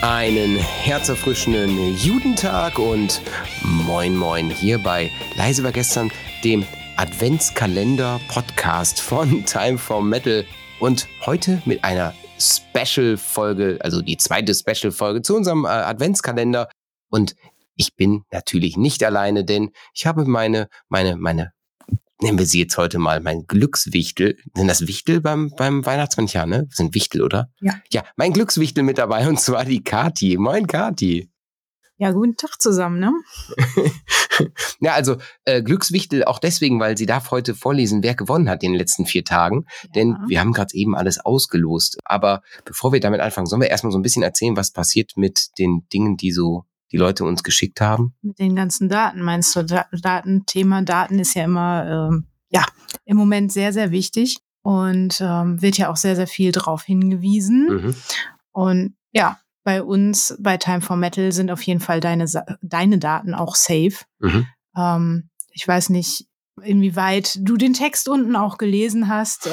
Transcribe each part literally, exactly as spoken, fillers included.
Einen herzerfrischenden Judentag und moin moin hier bei Leise war gestern, dem Adventskalender-Podcast von Time for Metal und heute mit einer Special-Folge, also die zweite Special-Folge zu unserem äh, Adventskalender und ich bin natürlich nicht alleine, denn ich habe meine, meine, meine, nennen wir sie jetzt heute mal, mein Glückswichtel. Sind das Wichtel beim, beim Weihnachtsmann? Ja, ne? Das sind Wichtel, oder? Ja. Ja, mein Glückswichtel mit dabei und zwar die Kathi. Moin, Kathi. Ja, guten Tag zusammen, ne? Ja, also äh, Glückswichtel auch deswegen, weil sie darf heute vorlesen, wer gewonnen hat in den letzten vier Tagen. Ja. Denn wir haben gerade eben alles ausgelost. Aber bevor wir damit anfangen, sollen wir erstmal so ein bisschen erzählen, was passiert mit den Dingen, die so die Leute uns geschickt haben? Mit den ganzen Daten, meinst du? Da- Daten, Thema Daten ist ja immer, ähm, ja, im Moment sehr, sehr wichtig und ähm, wird ja auch sehr, sehr viel drauf hingewiesen. Mhm. Und ja, bei uns, bei Time for Metal sind auf jeden Fall deine, Sa- deine Daten auch safe. Mhm. Ähm, ich weiß nicht, inwieweit du den Text unten auch gelesen hast.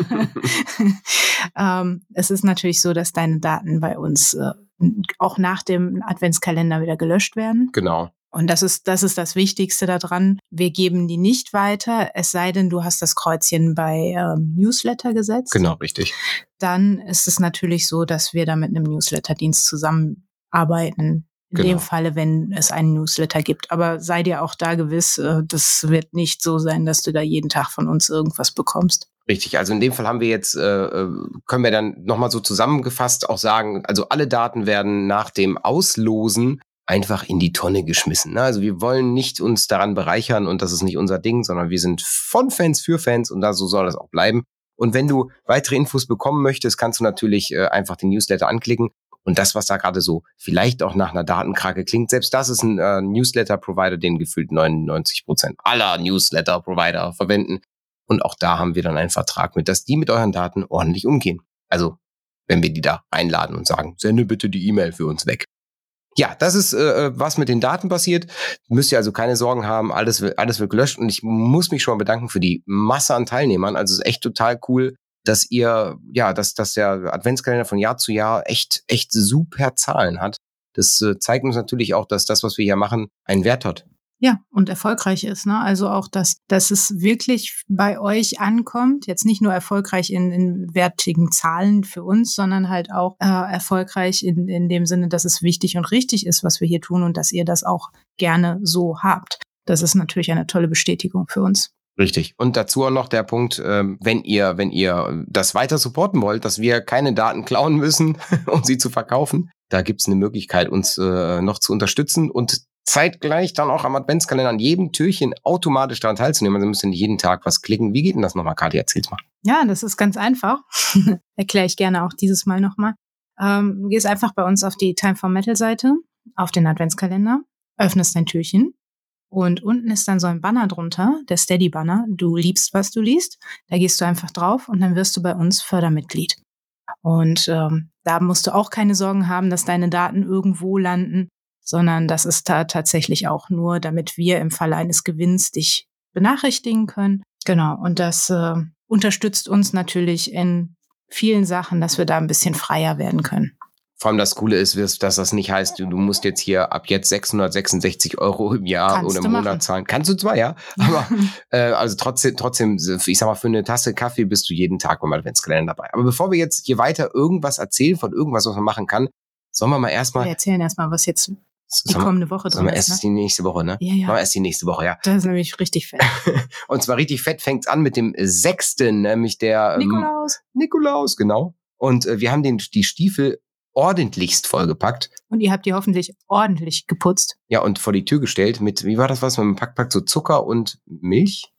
ähm, es ist natürlich so, dass deine Daten bei uns äh, auch nach dem Adventskalender wieder gelöscht werden. Genau. Und das ist, das ist das Wichtigste daran. Wir geben die nicht weiter, es sei denn, du hast das Kreuzchen bei ähm, Newsletter gesetzt. Genau, richtig. Dann ist es natürlich so, dass wir da mit einem Newsletterdienst zusammenarbeiten. In Genau. dem Falle, wenn es einen Newsletter gibt. Aber sei dir auch da gewiss, äh, das wird nicht so sein, dass du da jeden Tag von uns irgendwas bekommst. Richtig, also in dem Fall haben wir jetzt, äh, können wir dann nochmal so zusammengefasst auch sagen, also alle Daten werden nach dem Auslosen einfach in die Tonne geschmissen. Ne? Also wir wollen nicht uns daran bereichern und das ist nicht unser Ding, sondern wir sind von Fans für Fans und da so soll das auch bleiben. Und wenn du weitere Infos bekommen möchtest, kannst du natürlich äh, einfach den Newsletter anklicken. Und das, was da gerade so vielleicht auch nach einer Datenkrake klingt, selbst das ist ein äh, Newsletter-Provider, den gefühlt neunundneunzig Prozent aller Newsletter-Provider verwenden. Und auch da haben wir dann einen Vertrag mit, dass die mit euren Daten ordentlich umgehen. Also, wenn wir die da einladen und sagen, sende bitte die E-Mail für uns weg. Ja, das ist, äh, was mit den Daten passiert. Müsst ihr also keine Sorgen haben, alles, wird- alles wird gelöscht. Und ich muss mich schon mal bedanken für die Masse an Teilnehmern. Also es ist echt total cool, dass ihr, ja, dass, dass der Adventskalender von Jahr zu Jahr echt, echt super Zahlen hat. Das äh, zeigt uns natürlich auch, dass das, was wir hier machen, einen Wert hat. Ja, und erfolgreich ist, ne? Also auch, dass, dass es wirklich bei euch ankommt, jetzt nicht nur erfolgreich in, in wertigen Zahlen für uns, sondern halt auch äh, erfolgreich in, in dem Sinne, dass es wichtig und richtig ist, was wir hier tun und dass ihr das auch gerne so habt. Das ist natürlich eine tolle Bestätigung für uns. Richtig. Und dazu auch noch der Punkt, ähm, wenn ihr, wenn ihr das weiter supporten wollt, dass wir keine Daten klauen müssen, um sie zu verkaufen, da gibt's eine Möglichkeit, uns äh, noch zu unterstützen und zeitgleich dann auch am Adventskalender an jedem Türchen automatisch daran teilzunehmen. Also müsst ihr nicht jeden Tag was klicken. Wie geht denn das nochmal, Kathi? Erzähl's mal. Ja, das ist ganz einfach. Erkläre ich gerne auch dieses Mal nochmal. Ähm, du gehst einfach bei uns auf die Time for Metal Seite, auf den Adventskalender, öffnest dein Türchen und unten ist dann so ein Banner drunter, der Steady-Banner. Du liebst, was du liest. Da gehst du einfach drauf und dann wirst du bei uns Fördermitglied. Und ähm, da musst du auch keine Sorgen haben, dass deine Daten irgendwo landen, sondern das ist da tatsächlich auch nur, damit wir im Falle eines Gewinns dich benachrichtigen können. Genau, und das äh, unterstützt uns natürlich in vielen Sachen, dass wir da ein bisschen freier werden können. Vor allem das Coole ist, dass das nicht heißt, du, du musst jetzt hier ab jetzt sechshundertsechsundsechzig Euro im Jahr Kannst oder im du Monat machen. zahlen. Kannst du zwar, ja, aber äh, also trotzdem, trotzdem, ich sag mal, für eine Tasse Kaffee bist du jeden Tag beim Adventskalender dabei. Aber bevor wir jetzt hier weiter irgendwas erzählen von irgendwas, was man machen kann, sollen wir mal erstmal... Wir erzählen erstmal, was jetzt die Sollen wir- kommende Woche sollen wir drin erst ist. Ne? die nächste Woche, ne? Ja, ja. Machen wir erst die nächste Woche, ja. Das ist nämlich richtig fett. Und zwar richtig fett fängt's an mit dem sechsten, nämlich der ähm, Nikolaus. Nikolaus, genau. Und äh, wir haben den, die Stiefel ordentlichst vollgepackt. Und ihr habt die hoffentlich ordentlich geputzt. Ja, und vor die Tür gestellt mit, wie war das was? Man packt, packt so Zucker und Milch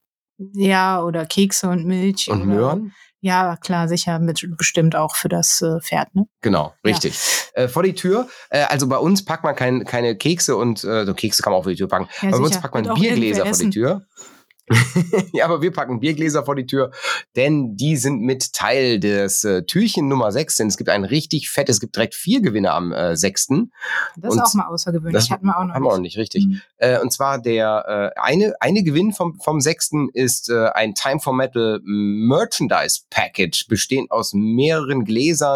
Ja, oder Kekse und Milch. und oder, Möhren. Ja, klar, sicher, mit bestimmt auch für das äh, Pferd, ne? Genau, richtig. Äh, vor die Tür, äh, also bei uns packt man kein, keine Kekse und, äh, so Kekse kann man auch vor die Tür packen. Ja, aber bei uns sicher. packt man Wird auch Biergläser irgendwer vor die essen. Tür. Ja, aber wir packen Biergläser vor die Tür, denn die sind mit Teil des äh, Türchen Nummer sechs. Denn es gibt ein richtig fett, es gibt direkt vier Gewinner am äh, sechsten. Das Und ist auch mal außergewöhnlich. das Hatten wir auch noch haben wir auch nicht, richtig. Mhm. Äh, und zwar der äh, eine, eine Gewinn vom, vom sechsten ist äh, ein Time for Metal Merchandise Package, bestehend aus mehreren Gläsern,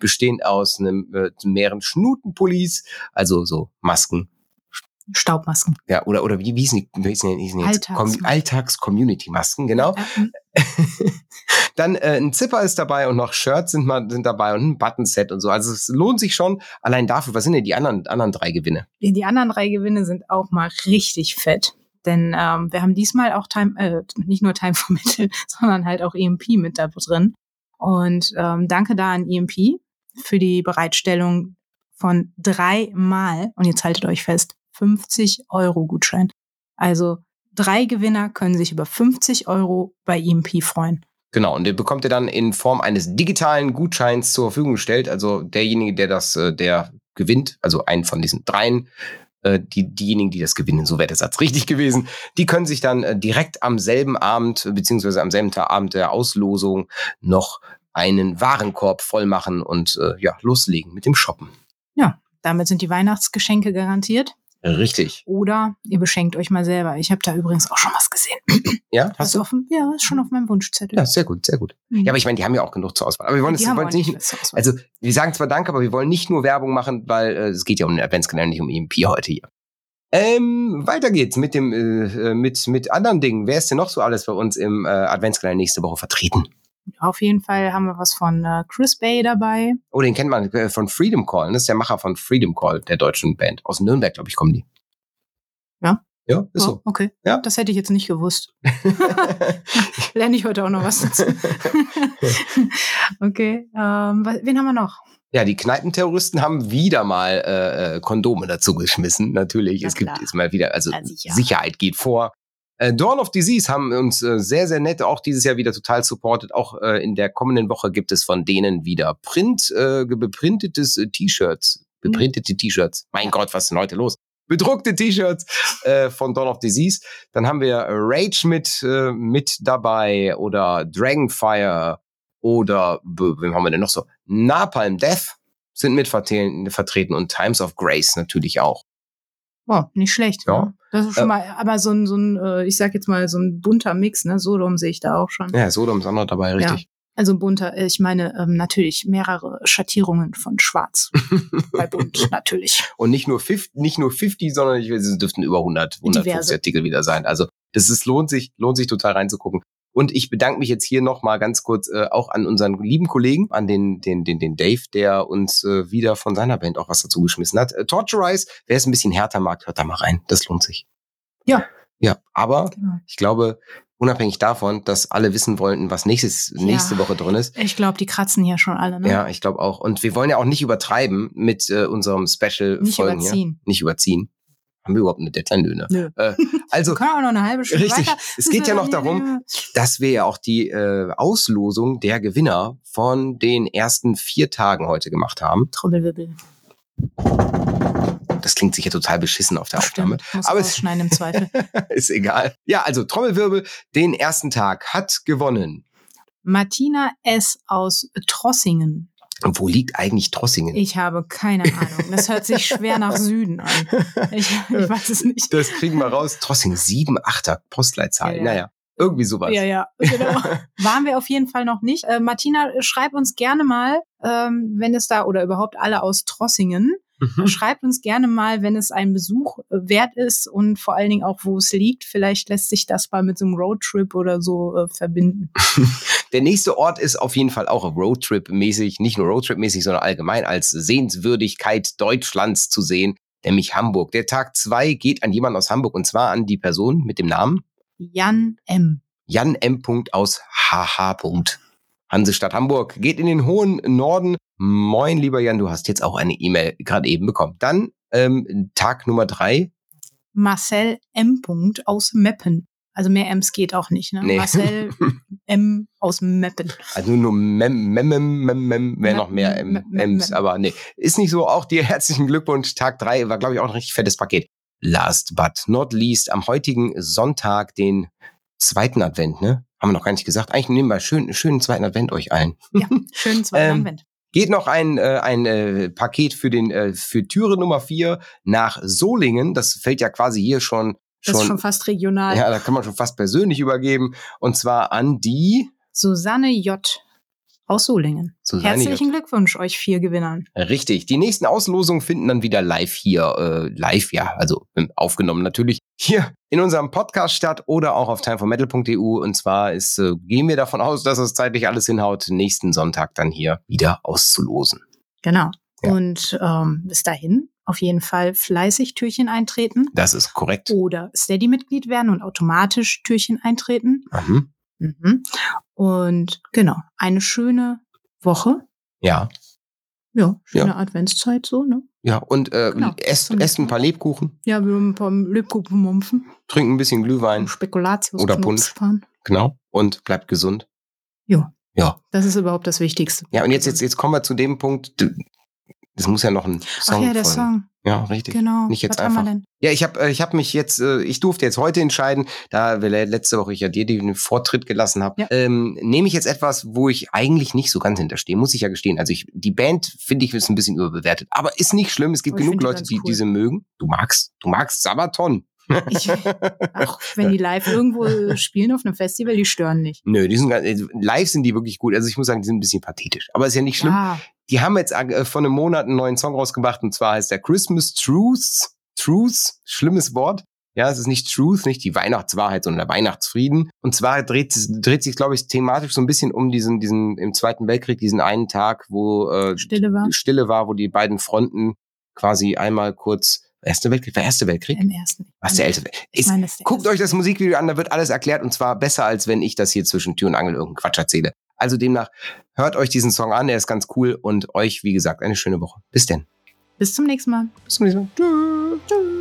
bestehend aus einem, äh, mehreren Schnutenpullis, also so Masken. Staubmasken. Ja, oder, oder wie, wie hießen die, wie hießen die jetzt? Alltagsmasken. Alltags-Community-Masken, genau. Ja, ja. Dann äh, ein Zipper ist dabei und noch Shirts sind, mal, sind dabei und ein Buttonset und so. Also es lohnt sich schon allein dafür. Was sind denn die anderen, anderen drei Gewinne? Die, die anderen drei Gewinne sind auch mal richtig fett. Denn ähm, wir haben diesmal auch Time, äh, nicht nur Time for Metal, sondern halt auch E M P mit da drin. Und ähm, danke da an E M P für die Bereitstellung von dreimal, und jetzt haltet euch fest, fünfzig Euro Gutschein. Also drei Gewinner können sich über fünfzig Euro bei E M P freuen. Genau, und den bekommt ihr dann in Form eines digitalen Gutscheins zur Verfügung gestellt. Also derjenige, der das, äh, der gewinnt, also einen von diesen dreien, äh, die, diejenigen, die das gewinnen, so wäre der Satz richtig gewesen, die können sich dann äh, direkt am selben Abend, beziehungsweise am selben Tag, Abend der Auslosung noch einen Warenkorb voll machen und äh, ja, loslegen mit dem Shoppen. Ja, damit sind die Weihnachtsgeschenke garantiert. Richtig. Oder ihr beschenkt euch mal selber. Ich habe da übrigens auch schon was gesehen. Ja, hast du? Auf, ja, ist schon auf meinem Wunschzettel. Ja, sehr gut, sehr gut. Mhm. Ja, aber ich meine, die haben ja auch genug zur Auswahl. Aber wir wollen die es wollen nicht, nicht also wir sagen zwar Danke, aber wir wollen nicht nur Werbung machen, weil äh, es geht ja um den Adventskalender, nicht um E M P heute hier. Ähm, weiter geht's mit dem äh, mit mit anderen Dingen. Wer ist denn noch so alles bei uns im äh, Adventskalender nächste Woche vertreten? Auf jeden Fall haben wir was von äh, Chris Bay dabei. Oh, den kennt man äh, von Freedom Call. Das ist der Macher von Freedom Call, der deutschen Band. Aus Nürnberg, glaube ich, kommen die. Ja? Ja, ist oh, so. Okay, ja? Das hätte ich jetzt nicht gewusst. Lerne ich heute auch noch was dazu. Okay, ähm, wen haben wir noch? Ja, die Kneipenterroristen haben wieder mal äh, Kondome dazu geschmissen. Natürlich, Na es gibt klar. jetzt mal wieder, also Ja, sicher. Sicherheit geht vor. Äh, Dawn of Disease haben uns äh, sehr, sehr nett auch dieses Jahr wieder total supportet. Auch äh, in der kommenden Woche gibt es von denen wieder Print, äh, beprintetes äh, T-Shirts. Beprintete T-Shirts. Mein ja. Gott, was ist denn heute los? Bedruckte T-Shirts äh, von Dawn of Disease. Dann haben wir Rage mit, äh, mit dabei oder Dragonfire oder, wem haben wir denn noch so? Napalm Death sind mit vertreten und Times of Grace natürlich auch. Wow, nicht schlecht. Ja. Ne? Das ist schon äh, mal, aber so ein, so ein, ich sag jetzt mal, so ein bunter Mix, ne? Sodom sehe ich da auch schon. Ja, Sodom ist auch noch dabei, richtig. Ja. Also bunter, ich meine ähm, natürlich mehrere Schattierungen von Schwarz. Bei bunt, natürlich. Und nicht nur fünfzig, nicht nur fünfzig, sondern es dürften über hundert, hundertfünfzig Diverse. Artikel wieder sein. Also das ist, lohnt sich, lohnt sich total reinzugucken. Und ich bedanke mich jetzt hier nochmal ganz kurz äh, auch an unseren lieben Kollegen, an den den den den Dave, der uns äh, wieder von seiner Band auch was dazu geschmissen hat. Äh, Torturize, wer es ein bisschen härter mag, hört da mal rein. Das lohnt sich. Ja. Ja, aber genau. Ich glaube, unabhängig davon, dass alle wissen wollten, was nächstes, nächste ja, Woche drin ist. Ich glaube, die kratzen hier schon alle, ne? Ja, ich glaube auch. Und wir wollen ja auch nicht übertreiben mit äh, unserem Special-Folgen Nicht überziehen. Hier. Nicht überziehen. Haben wir überhaupt eine Deadline? Nö. Äh, also, wir können auch noch eine halbe Stunde richtig. weiter. Es geht ja noch darum, dass wir ja auch die äh, Auslosung der Gewinner von den ersten vier Tagen heute gemacht haben. Trommelwirbel. Das klingt sicher total beschissen auf der Stimmt. Aufnahme. Muss aber es schneiden im Zweifel. Ist egal. Ja, also Trommelwirbel, den ersten Tag hat gewonnen Martina S. aus Trossingen. Und wo liegt eigentlich Trossingen? Ich habe keine Ahnung. Das hört sich schwer nach Süden an. Ich, ich weiß es nicht. Das kriegen wir raus. Trossingen, sieben, achter Postleitzahl. Ja, ja. Naja, irgendwie sowas. Ja, ja, genau. Waren wir auf jeden Fall noch nicht. Äh, Martina, schreib uns gerne mal, ähm, wenn es da, oder überhaupt alle aus Trossingen, mhm. schreibt uns gerne mal, wenn es ein Besuch wert ist und vor allen Dingen auch, wo es liegt. Vielleicht lässt sich das mal mit so einem Roadtrip oder so äh, verbinden. Der nächste Ort ist auf jeden Fall auch Roadtrip-mäßig, nicht nur Roadtrip-mäßig, sondern allgemein als Sehenswürdigkeit Deutschlands zu sehen, nämlich Hamburg. Der Tag zwei geht an jemanden aus Hamburg und zwar an die Person mit dem Namen Jan M. Jan M. aus H H. Hansestadt Hamburg geht in den hohen Norden. Moin, lieber Jan, du hast jetzt auch eine E-Mail gerade eben bekommen. Dann ähm, Tag Nummer drei. Marcel M. aus Meppen. Also mehr M's geht auch nicht, ne? Nee. Marcel M. aus Meppen. Also nur Mem, Mem, Mem, Mem, Mem, wäre noch mehr M, M's, aber nee. Ist nicht so. Auch dir herzlichen Glückwunsch. Tag drei war, glaube ich, auch ein richtig fettes Paket. Last but not least, am heutigen Sonntag, den zweiten Advent, ne? Haben wir noch gar nicht gesagt. Eigentlich nehmen wir schön, schönen zweiten Advent euch allen. Ja, schönen zweiten ähm, Advent. Geht noch ein, äh, ein äh, Paket für den äh, für Türe Nummer vier nach Solingen. Das fällt ja quasi hier schon Das schon, ist schon fast regional. Ja, da kann man schon fast persönlich übergeben. Und zwar an die Susanne J. aus Solingen. So sei nicht. Herzlichen Glückwunsch euch vier Gewinnern. Richtig. Die nächsten Auslosungen finden dann wieder live hier, äh, live, ja, also aufgenommen natürlich, hier in unserem Podcast statt oder auch auf time for metal punkt e u. Und zwar ist, äh, gehen wir davon aus, dass es zeitlich alles hinhaut, nächsten Sonntag dann hier wieder auszulosen. Genau. Ja. Und ähm, bis dahin auf jeden Fall fleißig Türchen eintreten. Das ist korrekt. Oder Steady-Mitglied werden und automatisch Türchen eintreten. Mhm. Mhm. Und genau, eine schöne Woche. Ja. Ja, schöne Ja. Adventszeit so, ne? Ja, und äh, Genau. esst, esst ein paar Lebkuchen, Ja, wir haben ein paar Lebkuchenmumpfen. trinkt ein bisschen Glühwein. Spekulatius Oder Punsch. Genau. Und bleibt gesund. Ja. Ja. Das ist überhaupt das Wichtigste. Ja, und jetzt, jetzt, jetzt kommen wir zu dem Punkt, du- es muss ja noch ein Song Ach ja, der folgen. Song. Ja, richtig. Genau. Nicht jetzt Was haben wir einfach. denn? Ja, ich habe ich hab mich jetzt, äh, ich durfte jetzt heute entscheiden, da wir letzte Woche ich ja dir den Vortritt gelassen habe, Ja. ähm, nehme ich jetzt etwas, wo ich eigentlich nicht so ganz hinterstehe, muss ich ja gestehen. Also ich, die Band finde ich ist ein bisschen überbewertet, aber ist nicht schlimm. Es gibt Aber ich genug find die Leute, ganz die cool. diese mögen. Du magst, du magst Sabaton. Ich, ach, wenn die live irgendwo spielen auf einem Festival, die stören nicht. Nö, die sind ganz- äh, live sind die wirklich gut. Also ich muss sagen, die sind ein bisschen pathetisch, aber ist ja nicht schlimm. Ja, Die haben jetzt äh, vor einem Monat einen neuen Song rausgebracht und zwar heißt der Christmas Truth. Truth, schlimmes Wort. Ja, es ist nicht Truth, nicht die Weihnachtswahrheit, sondern der Weihnachtsfrieden. Und zwar dreht, dreht sich, glaube ich, thematisch so ein bisschen um diesen, diesen im Zweiten Weltkrieg, diesen einen Tag, wo äh, Stille war. Stille war, wo die beiden Fronten quasi einmal kurz Erste Weltkrieg, war Erste Weltkrieg? Im ersten. Was der Älteste? Ich Ist, meine, das ist der guckt erste. euch das Musikvideo an, da wird alles erklärt und zwar besser, als wenn ich das hier zwischen Tür und Angel irgendeinen Quatsch erzähle. Also demnach, hört euch diesen Song an, der ist ganz cool und euch, wie gesagt, eine schöne Woche. Bis denn. Bis zum nächsten Mal. Bis zum nächsten Mal. Tschüss. Tschüss.